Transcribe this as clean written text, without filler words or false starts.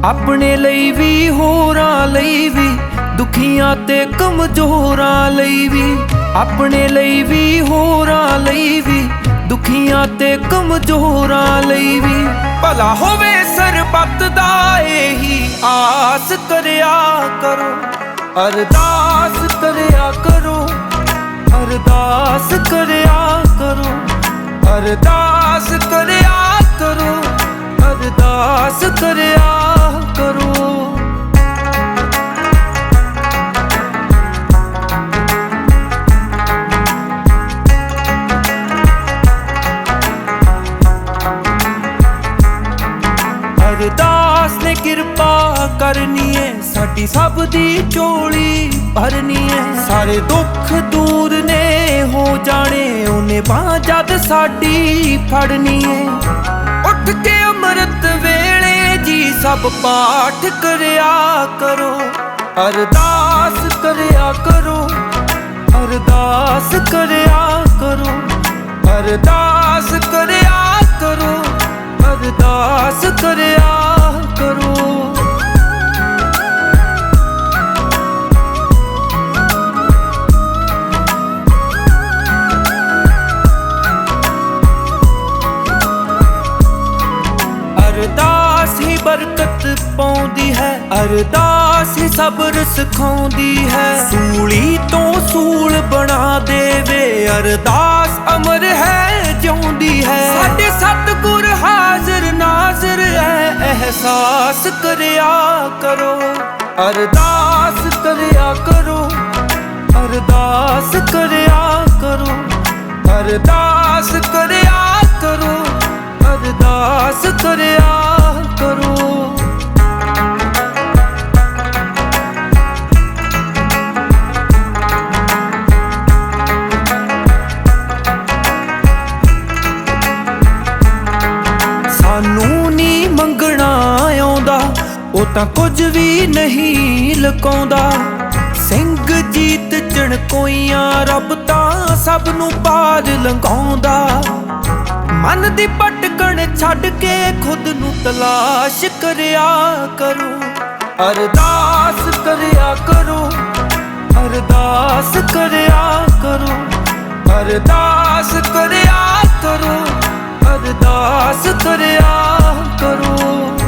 अपने ਲਈ ਵੀ ਹੋਰਾਂ ਲਈ ਵੀ ਦੁਖੀਆਂ ਤੇ ਕਮਜ਼ੋਰਾਂ ਲਈ ਵੀ ਆਪਣੇ ਲਈ ਵੀ ਹੋਰਾਂ ਲਈ ਵੀ ਦੁਖੀਆਂ ਤੇ ਕਮਜ਼ੋਰਾਂ ਲਈ ਵੀ ਭਲਾ ਹੋਵੇ ਸਰਬੱਤ ਦਾ ਇਹੀ ਆਸ ਕਰਿਆ ਕਰੋ ਅਰਦਾਸ ਕਰਿਆ ਕਰੋ ਅਰਦਾਸ ਕਰਿਆ ਕਰੋ ਅਰਦਾਸ ਕਰਿਆ ਕਰੋ ਅਰਦਾਸ ਕਰਿਆ ਕਰੋ अरदास ने कृपा करनी है साडी सब दी झोली भरनी है सारे दुख दूर ने हो जाने उन्हें बाह जद साडी फड़नी है उठ के अमृत वेले जी सब पाठ करया करो अरदास करया करो अरदास करया करो अरदास करया करो अरदास करया करो अरदास ही बरकत पाउंदी है अरदास ही सब्र सिखाउंदी है सूली तो सूल बना देवे अरदास अमर है जिउंदी है साडे सतगुर हाजिर नाजिर है एहसास करया करो अरदास करया करो अरदास करया करो अरदास करया करो अरदास करया करो सानू नी मंगना आउंदा ओ तां कुछ भी नहीं लुकाउंदा ਸਿੰਘ ਜੀਤ ਚਣਕੋਈਆਂ ਰੱਬ ਤਾਂ ਸਭ ਨੂੰ ਪਾਰ ਲੰਘਾਉਂਦਾ ਮਨ ਦੀ ਭਟਕਣ ਛੱਡ ਕੇ ਖੁਦ ਨੂੰ ਤਲਾਸ਼ ਕਰਿਆ ਕਰੋ ਅਰਦਾਸ ਕਰਿਆ ਕਰੋ ਅਰਦਾਸ ਕਰਿਆ ਕਰੋ ਅਰਦਾਸ ਕਰਿਆ ਕਰੋ ਅਰਦਾਸ ਕਰਿਆ ਕਰੋ